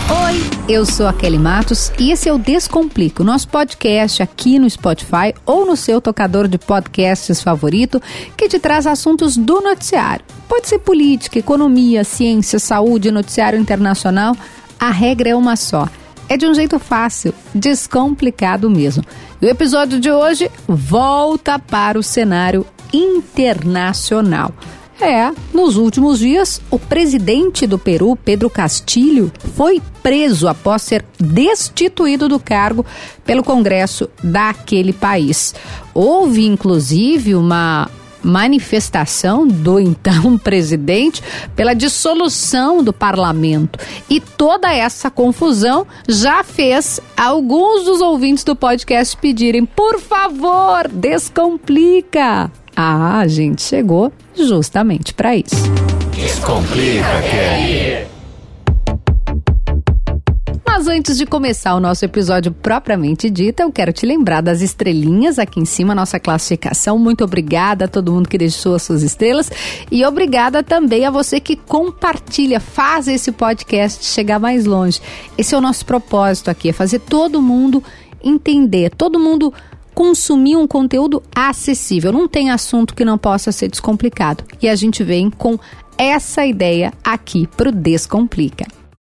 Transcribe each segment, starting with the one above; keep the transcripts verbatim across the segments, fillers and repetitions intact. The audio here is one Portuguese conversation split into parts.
Oi, eu sou a Kelly Matos e esse é o Descomplica, o nosso podcast aqui no Spotify ou no seu tocador de podcasts favorito, que te traz assuntos do noticiário. Pode ser política, economia, ciência, saúde, noticiário internacional. A regra é uma só. É de um jeito fácil, descomplicado mesmo. E o episódio de hoje volta para o cenário internacional. É, nos últimos dias, o presidente do Peru, Pedro Castillo, foi preso após ser destituído do cargo pelo Congresso daquele país. Houve, inclusive, uma manifestação do então presidente pela dissolução do parlamento. E toda essa confusão já fez alguns dos ouvintes do podcast pedirem, por favor, descomplica. Ah, a gente chegou justamente para isso. Descomplica, Kelly. Mas antes de começar o nosso episódio propriamente dito, eu quero te lembrar das estrelinhas aqui em cima, nossa classificação. Muito obrigada a todo mundo que deixou as suas estrelas e obrigada também a você que compartilha, faz esse podcast chegar mais longe. Esse é o nosso propósito aqui, é fazer todo mundo entender, todo mundo consumir um conteúdo acessível. Não tem assunto que não possa ser descomplicado. E a gente vem com essa ideia aqui pro Descomplica.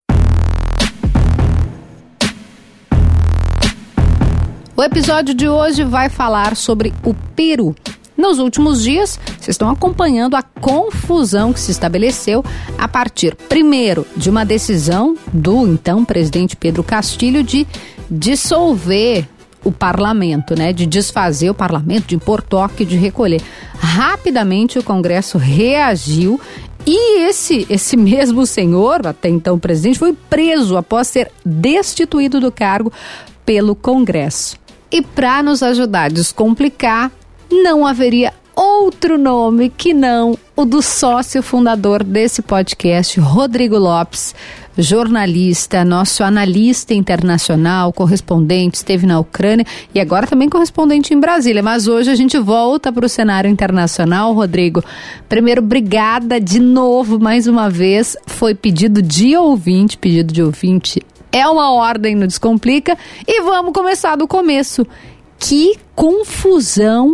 O episódio de hoje vai falar sobre o Peru. Nos últimos dias, vocês estão acompanhando a confusão que se estabeleceu a partir, primeiro, de uma decisão do então presidente Pedro Castillo de dissolver o parlamento, né, de desfazer o parlamento, de impor toque de recolher. Rapidamente o Congresso reagiu e esse, esse mesmo senhor, até então presidente, foi preso após ser destituído do cargo pelo Congresso. E para nos ajudar a descomplicar, não haveria outro nome que não o do sócio fundador desse podcast, Rodrigo Lopes, jornalista, nosso analista internacional, correspondente, esteve na Ucrânia e agora também correspondente em Brasília. Mas hoje a gente volta para o cenário internacional, Rodrigo. Primeiro, obrigada de novo, mais uma vez. Foi pedido de ouvinte, pedido de ouvinte. É uma ordem no Descomplica. E vamos começar do começo. Que confusão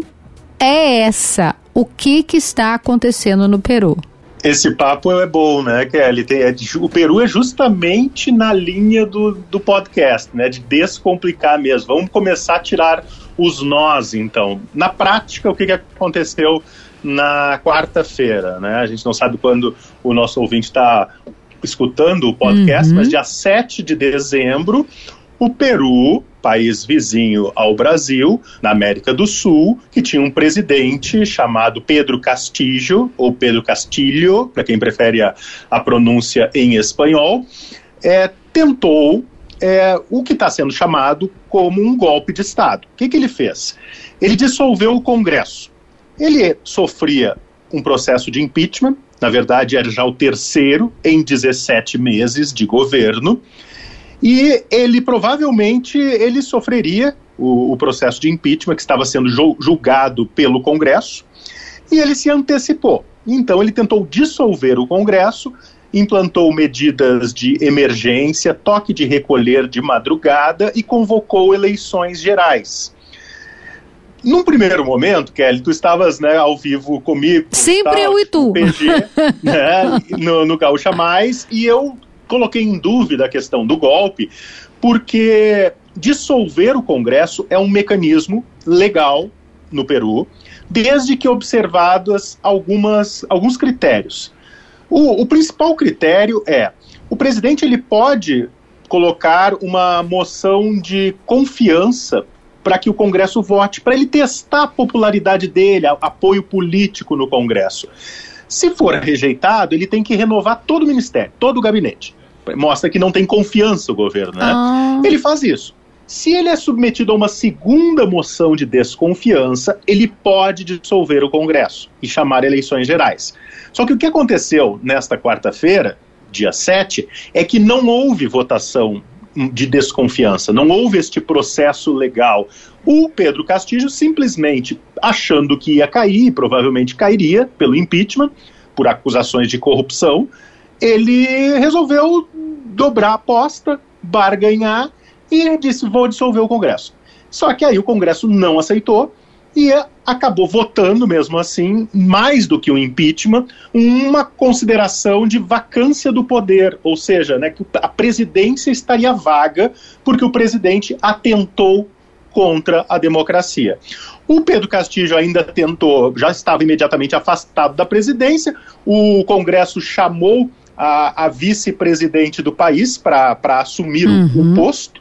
é essa? O que, que está acontecendo no Peru? Esse papo é bom, né, Kelly? Tem, é, o Peru é justamente na linha do, do podcast, né, de descomplicar mesmo. Vamos começar a tirar os nós, então. Na prática, o que, que aconteceu na quarta-feira, né? A gente não sabe quando o nosso ouvinte está escutando o podcast, uhum. Mas dia sete de dezembro, o Peru, país vizinho ao Brasil, na América do Sul, que tinha um presidente chamado Pedro Castillo, ou Pedro Castillo, para quem prefere a, a pronúncia em espanhol, é, tentou é, o que está sendo chamado como um golpe de Estado. O que, que ele fez? Ele dissolveu o Congresso. Ele sofria um processo de impeachment, na verdade era já o terceiro em dezessete meses de governo, e ele provavelmente ele sofreria o, o processo de impeachment que estava sendo julgado pelo Congresso, e ele se antecipou. Então ele tentou dissolver o Congresso, implantou medidas de emergência, toque de recolher de madrugada e convocou eleições gerais. Num primeiro momento, Kelly, tu estavas, né, ao vivo comigo. Sempre eu e tu. No P G, né, no, no Gaúcha Mais, e eu coloquei em dúvida a questão do golpe, porque dissolver o Congresso é um mecanismo legal no Peru, desde que observadas algumas, alguns critérios. O, o principal critério é, o presidente ele pode colocar uma moção de confiança para que o Congresso vote, para ele testar a popularidade dele, a, apoio político no Congresso. Se for rejeitado, ele tem que renovar todo o ministério, todo o gabinete. Mostra que não tem confiança o governo, né? Ah. Ele faz isso. Se ele é submetido a uma segunda moção de desconfiança, ele pode dissolver o Congresso e chamar eleições gerais. Só que o que aconteceu nesta quarta-feira, dia sete, é que não houve votação de desconfiança, não houve este processo legal. O Pedro Castillo simplesmente achando que ia cair, provavelmente cairia pelo impeachment, por acusações de corrupção, ele resolveu dobrar a aposta, barganhar, e disse, vou dissolver o Congresso. Só que aí o Congresso não aceitou e acabou votando, mesmo assim, mais do que um impeachment, uma consideração de vacância do poder, ou seja, né, que a presidência estaria vaga porque o presidente atentou contra a democracia. O Pedro Castillo ainda tentou, já estava imediatamente afastado da presidência, o Congresso chamou a, a vice-presidente do país para assumir uhum. o posto,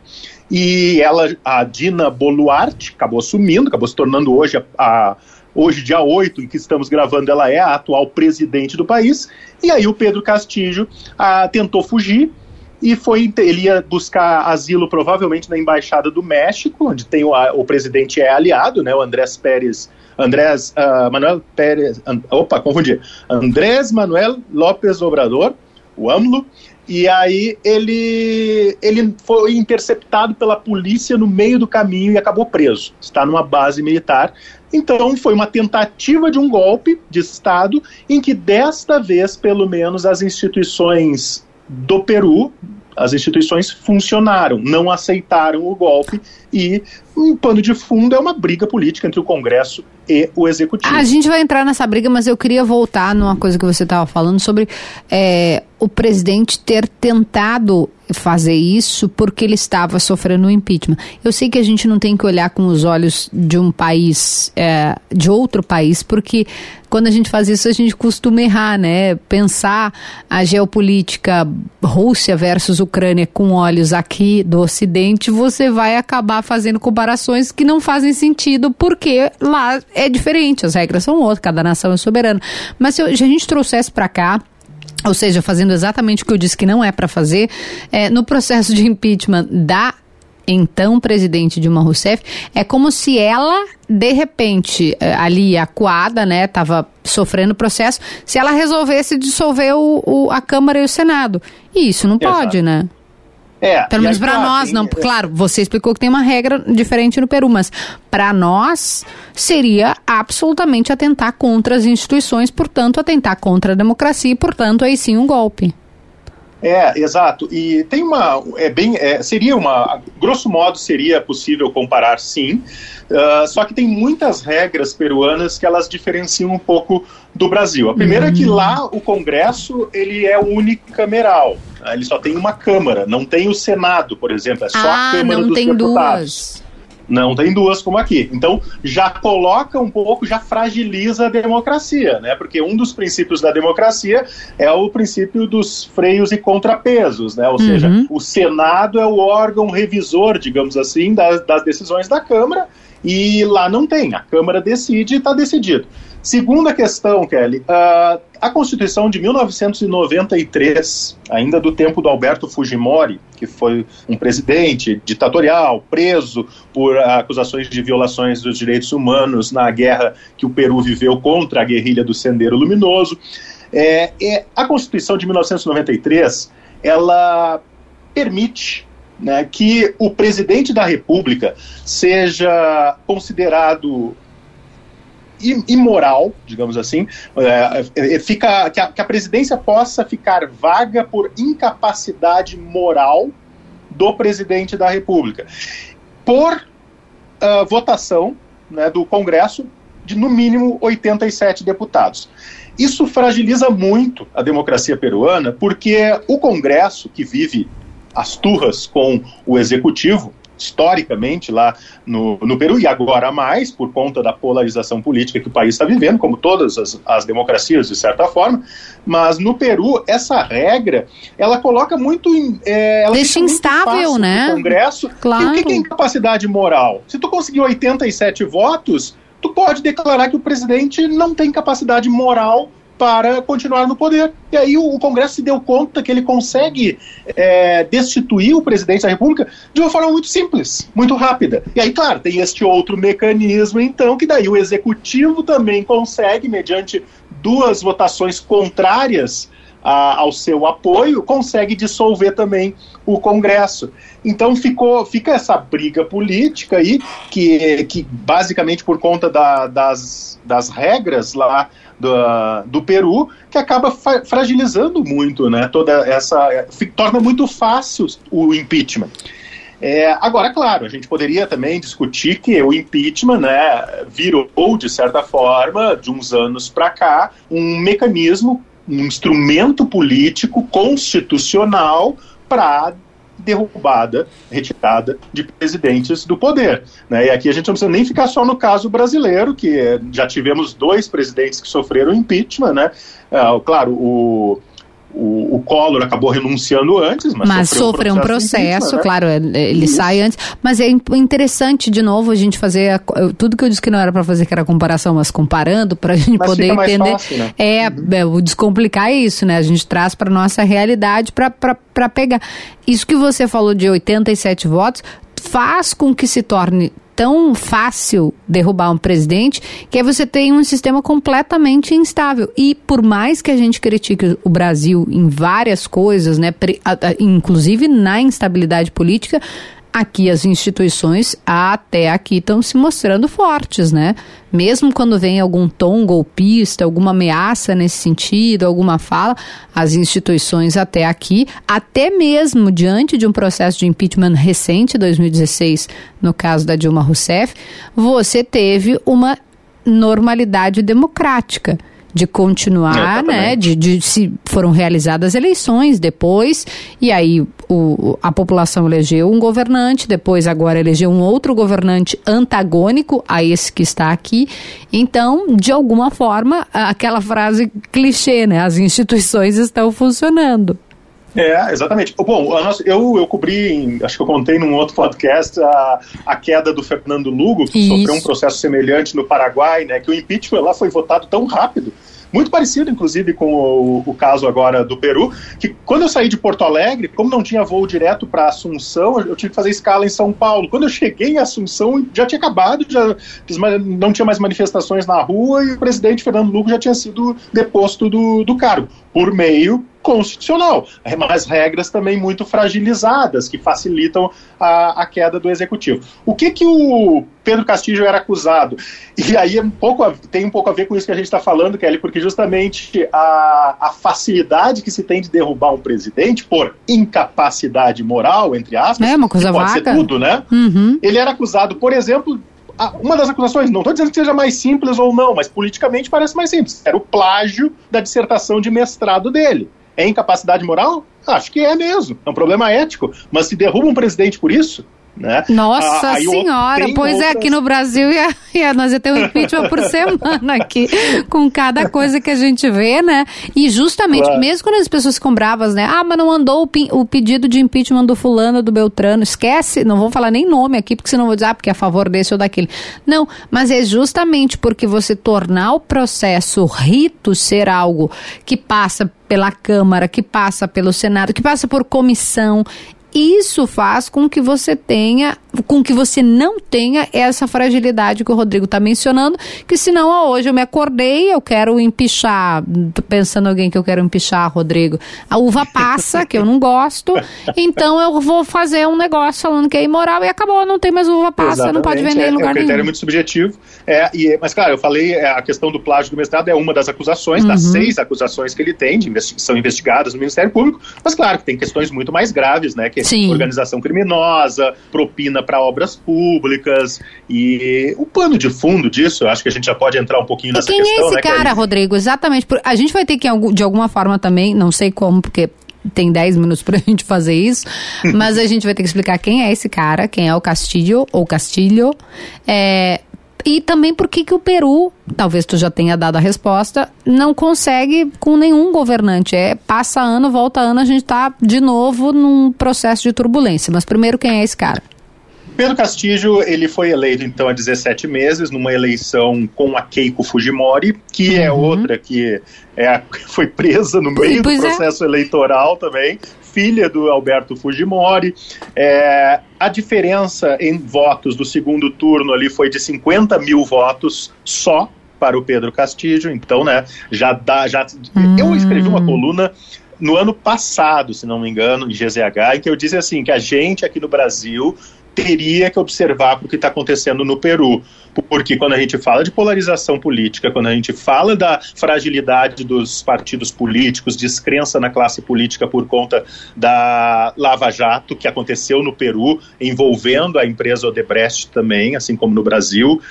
e ela, a Dina Boluarte, acabou assumindo, acabou se tornando hoje, a, a, hoje dia oito, em que estamos gravando, ela é a atual presidente do país, e aí o Pedro Castillo a, tentou fugir, e foi, ele ia buscar asilo provavelmente na Embaixada do México, onde tem o, a, o presidente é aliado, né, o Andrés Pérez, Andrés uh, Manuel Pérez, and, opa, confundi, Andrés Manuel López Obrador, o AMLO, e aí ele, ele foi interceptado pela polícia no meio do caminho e acabou preso. Está numa base militar. Então foi uma tentativa de um golpe de Estado em que desta vez, pelo menos, as instituições do Peru, as instituições funcionaram, não aceitaram o golpe e um pano de fundo é uma briga política entre o Congresso e o Executivo. A gente vai entrar nessa briga, mas eu queria voltar numa coisa que você estava falando sobre é, o presidente ter tentado fazer isso porque ele estava sofrendo um impeachment. Eu sei que a gente não tem que olhar com os olhos de um país, é, de outro país, porque quando a gente faz isso a gente costuma errar, né? Pensar a geopolítica Rússia versus Ucrânia com olhos aqui do Ocidente, você vai acabar fazendo comparações que não fazem sentido, porque lá é diferente, as regras são outras, cada nação é soberana. Mas se a gente trouxesse para cá, ou seja, fazendo exatamente o que eu disse que não é para fazer, é, no processo de impeachment da então presidente Dilma Rousseff, é como se ela, de repente, ali acuada, né, estava sofrendo o processo, se ela resolvesse dissolver o, o, a Câmara e o Senado. E isso não pode, Exato. né? É, Pelo menos para nós, tem, não. Claro, você explicou que tem uma regra diferente no Peru, mas para nós seria absolutamente atentar contra as instituições, portanto, atentar contra a democracia e, portanto, aí sim um golpe. É, exato. E tem uma, é bem, é, seria uma, grosso modo seria possível comparar, sim, uh, só que tem muitas regras peruanas que elas diferenciam um pouco do Brasil. A primeira uhum. é que lá o Congresso, ele é unicameral, né? Ele só tem uma Câmara, não tem o Senado, por exemplo, é só ah, a Câmara não dos tem Deputados. Duas. Não tem duas como aqui. Então, já coloca um pouco, já fragiliza a democracia, né? Porque um dos princípios da democracia é o princípio dos freios e contrapesos, né? Ou uhum. seja, o Senado é o órgão revisor, digamos assim, das, das decisões da Câmara, e lá não tem. A Câmara decide e está decidido. Segunda questão, Kelly, uh, a Constituição de mil novecentos e noventa e três, ainda do tempo do Alberto Fujimori, que foi um presidente ditatorial, preso por acusações de violações dos direitos humanos na guerra que o Peru viveu contra a guerrilha do Sendero Luminoso, é, é, a Constituição de mil novecentos e noventa e três, ela permite, né, que o presidente da República seja considerado imoral, digamos assim, é, fica, que, a, que a presidência possa ficar vaga por incapacidade moral do presidente da República, por uh, votação, né, do Congresso de no mínimo oitenta e sete deputados. Isso fragiliza muito a democracia peruana, porque o Congresso, que vive as turras com o Executivo, historicamente lá no, no Peru, e agora mais, por conta da polarização política que o país está vivendo, como todas as, as democracias, de certa forma, mas no Peru, essa regra, ela coloca muito... É, ela deixa instável, né? No Congresso. Claro. E o que é incapacidade moral? Se tu conseguir oitenta e sete votos, tu pode declarar que o presidente não tem capacidade moral para continuar no poder. E aí o, o Congresso se deu conta que ele consegue é, destituir o presidente da República de uma forma muito simples, muito rápida. E aí, claro, tem este outro mecanismo, então, que daí o Executivo também consegue, mediante duas votações contrárias a, ao seu apoio, consegue dissolver também o Congresso. Então ficou, fica essa briga política aí, que, que basicamente por conta da, das, das regras lá do, do Peru, que acaba fa- fragilizando muito, né, toda essa, fica, torna muito fácil o impeachment. É, agora, claro, a gente poderia também discutir que o impeachment, né, virou, de certa forma, de uns anos para cá, um mecanismo, um instrumento político constitucional para derrubada, retirada de presidentes do poder, né? E aqui a gente não precisa nem ficar só no caso brasileiro, que já tivemos dois presidentes que sofreram impeachment, né? Uh, claro, o O, o Collor acabou renunciando antes, mas, mas sofreu um processo, um processo claro, ele Isso. sai antes. Mas é interessante, de novo, a gente fazer a, tudo que eu disse que não era para fazer, que era comparação, mas comparando, para a gente mas poder entender. Fácil, né? É, uhum. é, o descomplicar é isso, né? A gente traz para nossa realidade para pegar. Isso que você falou de oitenta e sete votos faz com que se torne tão fácil derrubar um presidente, que aí você tem um sistema completamente instável. E por mais que a gente critique o Brasil em várias coisas, né, inclusive na instabilidade política, aqui as instituições até aqui estão se mostrando fortes, né? Mesmo quando vem algum tom golpista, alguma ameaça nesse sentido, alguma fala, as instituições até aqui, até mesmo diante de um processo de impeachment recente, dois mil e dezesseis, no caso da Dilma Rousseff, você teve uma normalidade democrática. De continuar, né, de, de se foram realizadas eleições depois, e aí o, a população elegeu um governante, depois agora elegeu um outro governante antagônico a esse que está aqui. Então, de alguma forma, aquela frase clichê, né, as instituições estão funcionando. É, exatamente. Bom, eu, eu cobri, acho que eu contei num outro podcast, a, a queda do Fernando Lugo, que Isso. sofreu um processo semelhante no Paraguai, né, que o impeachment lá foi votado tão rápido, muito parecido, inclusive, com o, o caso agora do Peru, que quando eu saí de Porto Alegre, como não tinha voo direto para Assunção, eu tive que fazer escala em São Paulo. Quando eu cheguei em Assunção, já tinha acabado, já não tinha mais manifestações na rua e o presidente Fernando Lugo já tinha sido deposto do, do cargo, por meio constitucional, mas regras também muito fragilizadas, que facilitam a, a queda do executivo. O que que o Pedro Castillo era acusado? E aí é um pouco, tem um pouco a ver com isso que a gente está falando, Kelly, porque justamente a, a facilidade que se tem de derrubar um presidente por incapacidade moral, entre aspas, é uma coisa pode vaca. ser tudo, né? Uhum. Ele era acusado, por exemplo, uma das acusações, não estou dizendo que seja mais simples ou não, mas politicamente parece mais simples, era o plágio da dissertação de mestrado dele. É incapacidade moral? Acho que é mesmo. É um problema ético. Mas se derruba um presidente por isso, né? Nossa ah, senhora, pois outras... é, aqui no Brasil ia, ia, nós ia ter um impeachment por semana aqui, com cada coisa que a gente vê, né? E justamente, claro. Mesmo quando as pessoas ficam bravas, né? Ah, mas não andou o, pi- o pedido de impeachment do fulano, do Beltrano, esquece, não vou falar nem nome aqui, porque senão vou dizer, ah, porque é a favor desse ou daquele. Não, mas é justamente porque você tornar o processo, o rito, ser algo que passa pela Câmara, que passa pelo Senado, que passa por comissão. Isso faz com que você tenha, com que você não tenha essa fragilidade que o Rodrigo está mencionando, que senão, ó, hoje eu me acordei, eu quero empichar, tô pensando em alguém que eu quero empichar, Rodrigo, a uva passa, que eu não gosto, então eu vou fazer um negócio falando que é imoral e acabou, não tem mais uva passa, Exatamente. Não pode vender é, em lugar nenhum. É um critério nenhum. Muito subjetivo, é, e, mas claro, eu falei, é, a questão do plágio do mestrado é uma das acusações, uhum. das seis acusações que ele tem, de investi- são investigadas no Ministério Público, mas claro que tem questões muito mais graves, né, que Sim. organização criminosa, propina para obras públicas, e o pano de fundo disso, eu acho que a gente já pode entrar um pouquinho nessa questão. Quem é esse né, cara, que é... Rodrigo? Exatamente. A gente vai ter que, de alguma forma também, não sei como, porque tem dez minutos pra gente fazer isso, mas a gente vai ter que explicar quem é esse cara, quem é o Castillo, ou Castilho, é... E também por que que o Peru, talvez tu já tenha dado a resposta, não consegue com nenhum governante. É, passa ano, volta ano, a gente está de novo num processo de turbulência. Mas primeiro, quem é esse cara? Pedro Castillo, ele foi eleito então há dezessete meses, numa eleição com a Keiko Fujimori, que uhum. é outra que é, foi presa no meio pois do processo é. eleitoral também, filha do Alberto Fujimori. É, a diferença em votos do segundo turno ali foi de cinquenta mil votos só, para o Pedro Castillo. Então, né, já dá... Já... Hum. Eu escrevi uma coluna no ano passado, se não me engano, em G Z H, em que eu disse assim, que a gente aqui no Brasil teria que observar o que está acontecendo no Peru, porque quando a gente fala de polarização política, quando a gente fala da fragilidade dos partidos políticos, descrença na classe política por conta da Lava Jato, que aconteceu no Peru, envolvendo a empresa Odebrecht também, assim como no Brasil,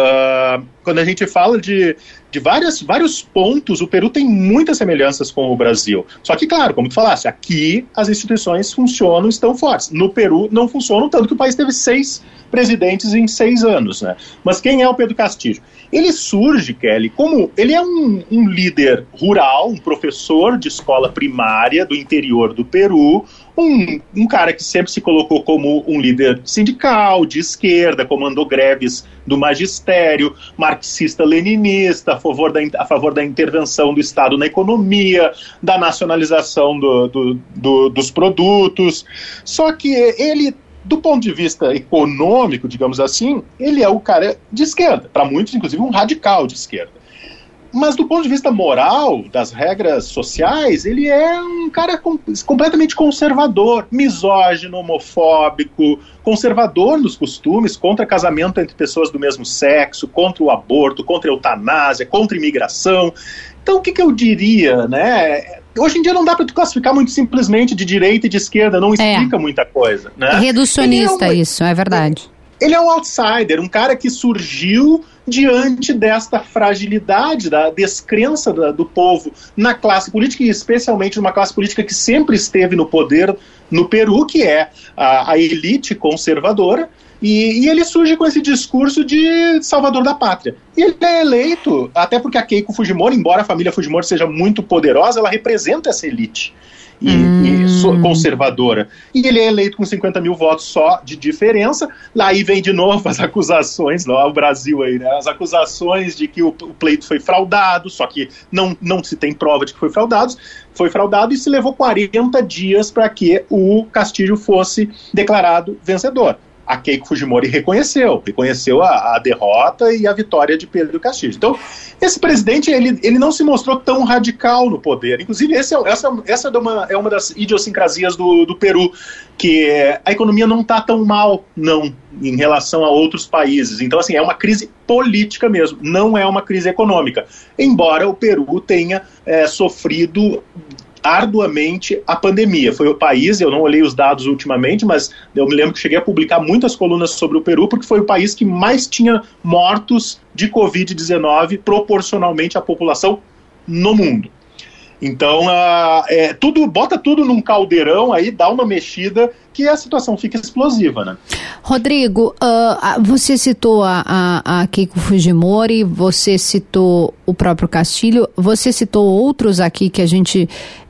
uh, quando a gente fala de, de várias, vários pontos, o Peru tem muitas semelhanças com o Brasil. Só que, claro, como tu falaste, aqui as instituições funcionam, estão fortes. No Peru não funcionam, tanto que o país teve seis presidentes em seis anos, né? Mas quem é o Pedro Castillo? Ele surge, Kelly, como... Ele é um, um líder rural, um professor de escola primária do interior do Peru, um, um cara que sempre se colocou como um líder sindical, de esquerda, comandou greves do magistério, marxista-leninista, a favor da, a favor da intervenção do Estado na economia, da nacionalização do, do, do, dos produtos. Só que ele... Do ponto de vista econômico, digamos assim, ele é o cara de esquerda, para muitos, inclusive, um radical de esquerda. Mas do ponto de vista moral, das regras sociais, ele é um cara com, completamente conservador, misógino, homofóbico, conservador nos costumes, contra casamento entre pessoas do mesmo sexo, contra o aborto, contra a eutanásia, contra a imigração. Então, o que, que eu diria, né? Hoje em dia não dá para classificar muito simplesmente de direita e de esquerda, não explica é. muita coisa, né? É reducionista é um, isso, é verdade. Ele é um outsider, um cara que surgiu diante desta fragilidade, da descrença da, do povo na classe política, e especialmente numa classe política que sempre esteve no poder no Peru, que é a, a elite conservadora. E, e ele surge com esse discurso de salvador da pátria. E ele é eleito, até porque a Keiko Fujimori, embora a família Fujimori seja muito poderosa, ela representa essa elite e, hum. e conservadora. E ele é eleito com cinquenta mil votos só de diferença. Lá aí vem de novo as acusações, lá o Brasil aí, né? As acusações de que o, o pleito foi fraudado, só que não, não se tem prova de que foi fraudado. Foi fraudado e se levou quarenta dias para que o Castillo fosse declarado vencedor. A Keiko Fujimori reconheceu, reconheceu a, a derrota e a vitória de Pedro Castillo. Então, esse presidente, ele, ele não se mostrou tão radical no poder. Inclusive, esse é, essa, essa é, uma, é uma das idiosincrasias do, do Peru, que é, a economia não está tão mal, não, em relação a outros países. Então, assim, é uma crise política mesmo, não é uma crise econômica. Embora o Peru tenha é, sofrido arduamente a pandemia. Foi o país, eu não olhei os dados ultimamente, mas eu me lembro que cheguei a publicar muitas colunas sobre o Peru, porque foi o país que mais tinha mortos de covid dezenove proporcionalmente à população no mundo. Então, uh, é, tudo, bota tudo num caldeirão aí, dá uma mexida que a situação fica explosiva, né? Rodrigo, uh, você citou a, a, a Keiko Fujimori, você citou o próprio Castillo, você citou outros aqui que a gente...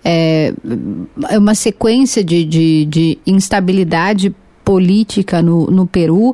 É, é uma sequência de, de, de instabilidade política no, no Peru.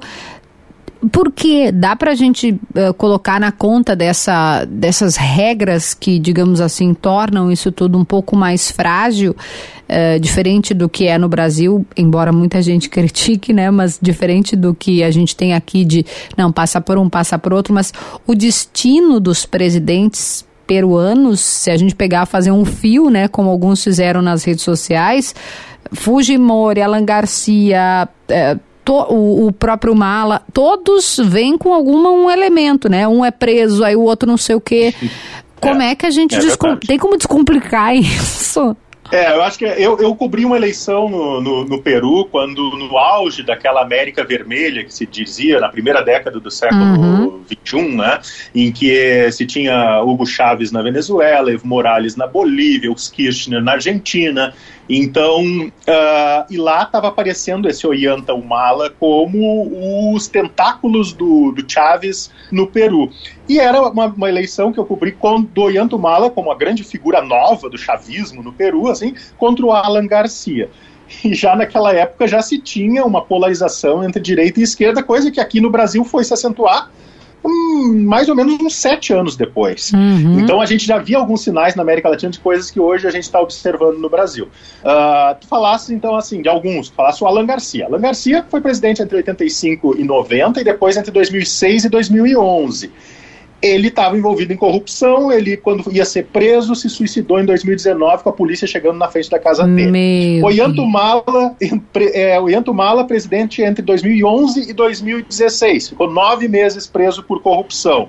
Por que dá para a gente uh, colocar na conta dessa, dessas regras que, digamos assim, tornam isso tudo um pouco mais frágil, uh, diferente do que é no Brasil, embora muita gente critique, né? Mas diferente do que a gente tem aqui de, não, passa por um, passa por outro, mas o destino dos presidentes peruanos, se a gente pegar, fazer um fio, né, como alguns fizeram nas redes sociais, Fujimori, Alan Garcia... Uh, O, o próprio Mala, todos vêm com algum um elemento, né? Um é preso, aí o outro não sei o quê. Como é, é que a gente... É descom... Tem como descomplicar isso? É, eu acho que eu, eu cobri uma eleição no, no, no Peru, quando no auge daquela América Vermelha, que se dizia na primeira década do século vinte e um, né, em que se tinha Hugo Chávez na Venezuela, Evo Morales na Bolívia, os Kirchner na Argentina. Então, uh, e lá estava aparecendo esse Ollanta Humala como os tentáculos do, do Chávez no Peru. E era uma, uma eleição que eu cobri com do Ollanta Humala como a grande figura nova do chavismo no Peru, assim, contra o Alan Garcia. E já naquela época já se tinha uma polarização entre direita e esquerda, coisa que aqui no Brasil foi se acentuar Hum, mais ou menos uns sete anos depois. Uhum. Então a gente já via alguns sinais na América Latina de coisas que hoje a gente está observando no Brasil. Uh, tu falasse então assim, de alguns, tu falasse o Alan Garcia. Alan Garcia foi presidente entre oitenta e cinco e noventa e depois entre dois mil e seis e dois mil e onze. ele estava envolvido em corrupção, ele, quando ia ser preso, se suicidou em dois mil e dezenove com a polícia chegando na frente da casa dele. Ollantaytamala, é, Ollantaytamala, presidente entre dois mil e onze e dois mil e dezesseis, ficou nove meses preso por corrupção.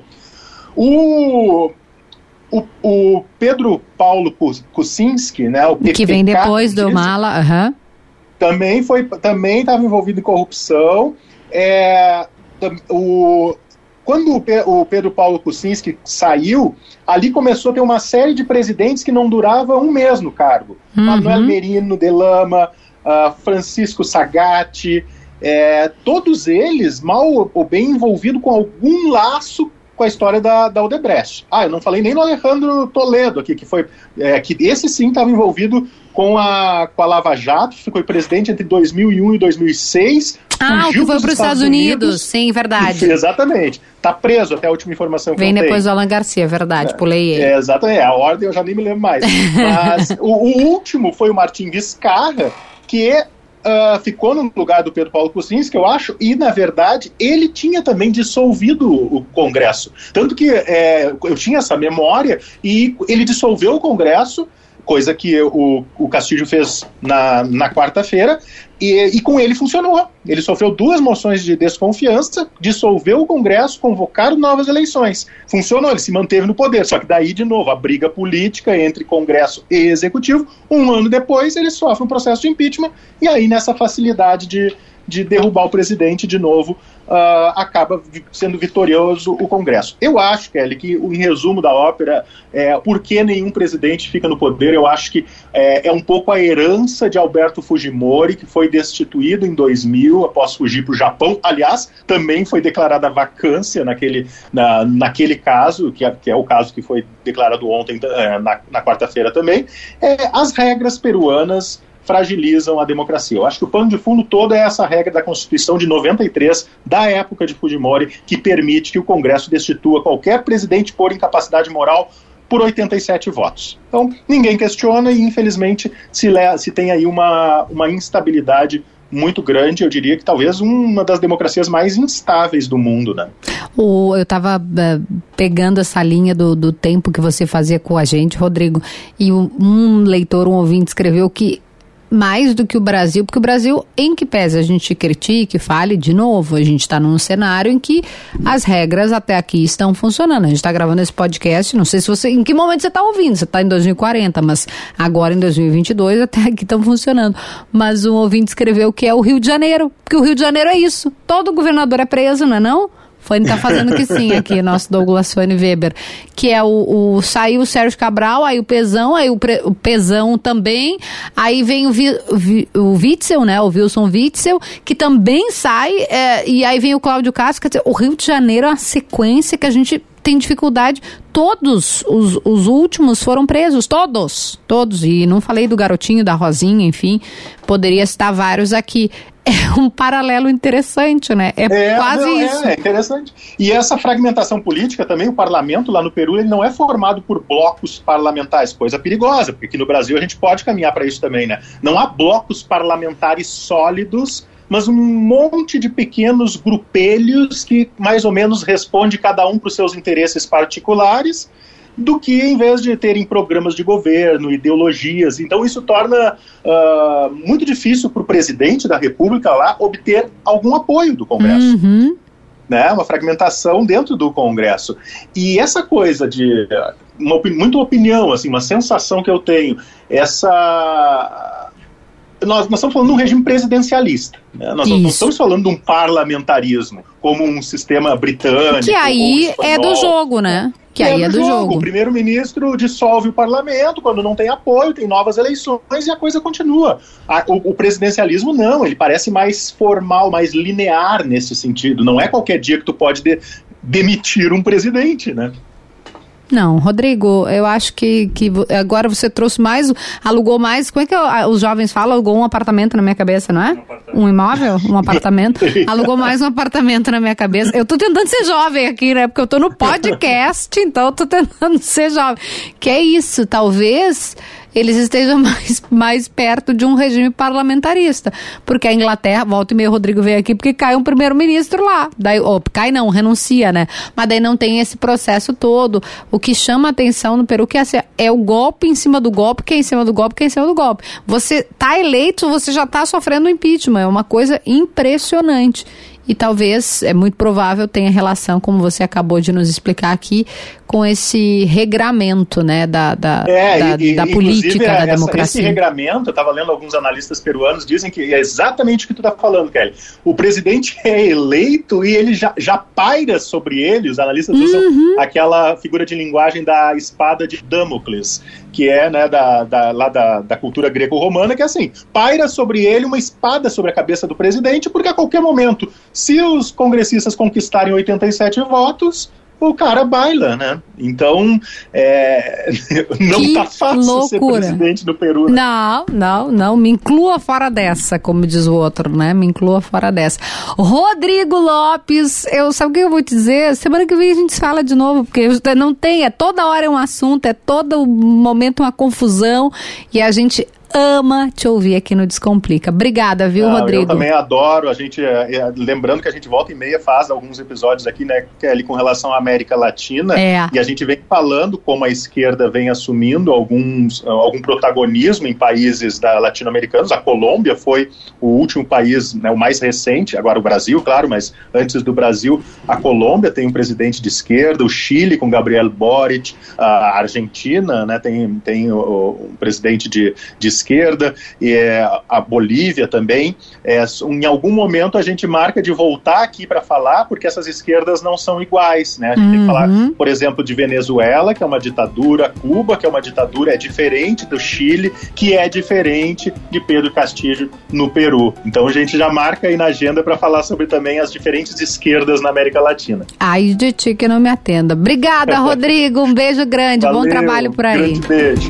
O, o, o Pedro Paulo Kuczynski, né, o P P K, que vem depois do Mala, uhum. também foi, também estava envolvido em corrupção. É, o Quando o Pedro Paulo Kuczynski saiu, ali começou a ter uma série de presidentes que não duravam um mês no cargo. Uhum. Manuel Merino de Lama, uh, Francisco Sagatti, é, todos eles mal ou bem envolvidos com algum laço com a história da, da Odebrecht. Ah, eu não falei nem no Alejandro Toledo aqui, que foi, é, que esse sim estava envolvido com a, com a Lava Jato, foi presidente entre dois mil e um e dois mil e seis. Ah, o que foi para os Estados Unidos. Unidos, sim, verdade. Exatamente. Está preso até a última informação que Vem eu tenho. Vem depois do Alan Garcia, verdade, é, pulei ele. É, exatamente, a ordem eu já nem me lembro mais. Mas o, o último foi o Martim Vizcarra, que uh, ficou no lugar do Pedro Paulo Kuczynski, eu acho, e na verdade ele tinha também dissolvido o Congresso. Tanto que é, eu tinha essa memória e ele dissolveu o Congresso, coisa que o, o Castillo fez na, na quarta-feira, e, e com ele funcionou. Ele sofreu duas moções de desconfiança, dissolveu o Congresso, convocaram novas eleições. Funcionou, ele se manteve no poder, só que daí, de novo, a briga política entre Congresso e Executivo, um ano depois ele sofre um processo de impeachment, e aí nessa facilidade de, de derrubar o presidente de novo, Uh, acaba sendo vitorioso o Congresso. Eu acho, Kelly, que em resumo da ópera, é, por que nenhum presidente fica no poder, eu acho que é, é um pouco a herança de Alberto Fujimori, que foi destituído em dois mil, após fugir para o Japão. Aliás, também foi declarada vacância naquele, na, naquele caso, que é, que é o caso que foi declarado ontem, na, na quarta-feira também. É, as regras peruanas fragilizam a democracia. Eu acho que o pano de fundo todo é essa regra da Constituição de noventa e três, da época de Fujimori, que permite que o Congresso destitua qualquer presidente por incapacidade moral por oitenta e sete votos. Então, ninguém questiona e, infelizmente, se, le- se tem aí uma, uma instabilidade muito grande, eu diria que talvez uma das democracias mais instáveis do mundo, né? O, eu estava uh, pegando essa linha do, do tempo que você fazia com a gente, Rodrigo, e um, um leitor, um ouvinte escreveu que mais do que o Brasil, porque o Brasil, em que pese a gente critique, fale, de novo, a gente está num cenário em que as regras até aqui estão funcionando. A gente está gravando esse podcast, não sei se você, em que momento você está ouvindo, você está em dois mil e quarenta, mas agora em dois mil e vinte e dois até aqui estão funcionando. Mas um ouvinte escreveu que é o Rio de Janeiro, porque o Rio de Janeiro é isso, todo governador é preso, não é não? Fone tá fazendo que sim aqui, nosso Douglas Fone Weber, que é o, o saiu o Sérgio Cabral, aí o Pezão, aí o, pre, o Pezão também, aí vem o, Vi, Vi, o Witzel, né, o Wilson Witzel, que também sai, é, e aí vem o Cláudio Castro. Quer dizer, o Rio de Janeiro é uma sequência que a gente tem dificuldade. Todos os, os últimos foram presos, todos, todos, e não falei do garotinho, da Rosinha, enfim, poderia citar vários aqui. É um paralelo interessante, né? É, é quase não, isso. É, é interessante. E essa fragmentação política também, o parlamento lá no Peru, ele não é formado por blocos parlamentares, coisa perigosa, porque aqui no Brasil a gente pode caminhar para isso também, né? Não há blocos parlamentares sólidos, mas um monte de pequenos grupelhos que mais ou menos responde cada um para os seus interesses particulares, do que em vez de terem programas de governo, ideologias. Então isso torna uh, muito difícil para o presidente da República lá obter algum apoio do Congresso. Uhum. Né? Uma fragmentação dentro do Congresso. E essa coisa de uma opini- muita opinião, assim, uma sensação que eu tenho, essa... Nós, nós estamos falando de um regime presidencialista. Né? Nós não estamos falando de um parlamentarismo, como um sistema britânico. Que aí é do jogo, né? Que aí é do jogo. jogo. O primeiro-ministro dissolve o parlamento quando não tem apoio, tem novas eleições e a coisa continua. A, o, o presidencialismo não, ele parece mais formal, mais linear nesse sentido. Não é qualquer dia que tu pode de, demitir um presidente, né? Não, Rodrigo, eu acho que, que agora você trouxe mais, alugou mais, como é que os jovens falam? Alugou um apartamento na minha cabeça, não é? Um, um imóvel? Um apartamento? Alugou mais um apartamento na minha cabeça. Eu tô tentando ser jovem aqui, né? Porque eu tô no podcast, então eu tô tentando ser jovem. Que é isso, talvez eles estejam mais, mais perto de um regime parlamentarista. Porque a Inglaterra, volta e meia, o Rodrigo veio aqui porque cai um primeiro-ministro lá. Daí, ou cai não, renuncia, né? Mas daí não tem esse processo todo. O que chama a atenção no Peru que é, assim, é o golpe em cima do golpe, que é em cima do golpe, que é em cima do golpe. Você tá eleito, você já tá sofrendo impeachment. É uma coisa impressionante. E talvez, é muito provável, tenha relação, como você acabou de nos explicar aqui, com esse regramento, né, da, da, é, da, e, da política, essa, da democracia. Esse regramento, eu estava lendo alguns analistas peruanos, dizem que é exatamente o que tu está falando, Kelly. O presidente é eleito e ele já, já paira sobre ele, os analistas uhum. usam aquela figura de linguagem da espada de Damocles, que é, né, da, da, lá da, da cultura greco-romana, que é assim, paira sobre ele uma espada sobre a cabeça do presidente, porque a qualquer momento, se os congressistas conquistarem oitenta e sete votos, o cara baila, né? Então, é, não que tá fácil loucura. Ser presidente do Peru. Né? Não, não, não. Me inclua fora dessa, como diz o outro, né? Me inclua fora dessa. Rodrigo Lopes, eu sabe o que eu vou te dizer? Semana que vem a gente fala de novo, porque não tem, é toda hora é um assunto, é todo momento uma confusão, e a gente ama te ouvir aqui no Descomplica. Obrigada, viu, ah, Rodrigo? Eu também adoro. A gente, é, é, lembrando que a gente volta e meia faz alguns episódios aqui, né, Kelly, com relação à América Latina, é. E a gente vem falando como a esquerda vem assumindo alguns, algum protagonismo em países da latino-americanos. A Colômbia foi o último país, né, o mais recente, agora o Brasil, claro, mas antes do Brasil, a Colômbia tem um presidente de esquerda, o Chile com Gabriel Boric, a Argentina, né, tem, tem o, um presidente de, de esquerda, e é, a Bolívia também. É, em algum momento a gente marca de voltar aqui para falar, porque essas esquerdas não são iguais, né? A gente uhum. tem que falar, por exemplo, de Venezuela, que é uma ditadura, Cuba, que é uma ditadura, é diferente do Chile, que é diferente de Pedro Castillo no Peru. Então a gente já marca aí na agenda para falar sobre também as diferentes esquerdas na América Latina. Ai, de ti que não me atenda. Obrigada, Rodrigo. Um beijo grande. Valeu, bom trabalho por aí. Grande beijo.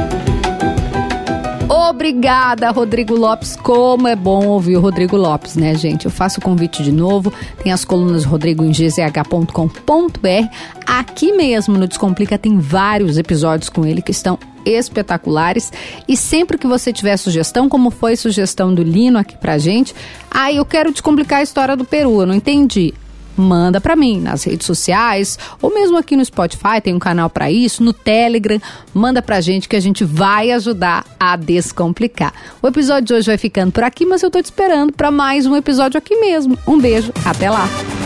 Obrigada, Rodrigo Lopes. Como é bom ouvir o Rodrigo Lopes, né, gente? Eu faço o convite de novo. Tem as colunas Rodrigo em g z h ponto com ponto b r. Aqui mesmo no Descomplica tem vários episódios com ele que estão espetaculares. E sempre que você tiver sugestão, como foi sugestão do Lino aqui pra gente, ah, eu quero descomplicar a história do Peru, eu não entendi. Manda pra mim nas redes sociais, ou mesmo aqui no Spotify, tem um canal pra isso, no Telegram, manda pra gente que a gente vai ajudar a descomplicar. O episódio de hoje vai ficando por aqui, mas eu tô te esperando pra mais um episódio aqui mesmo. Um beijo, até lá!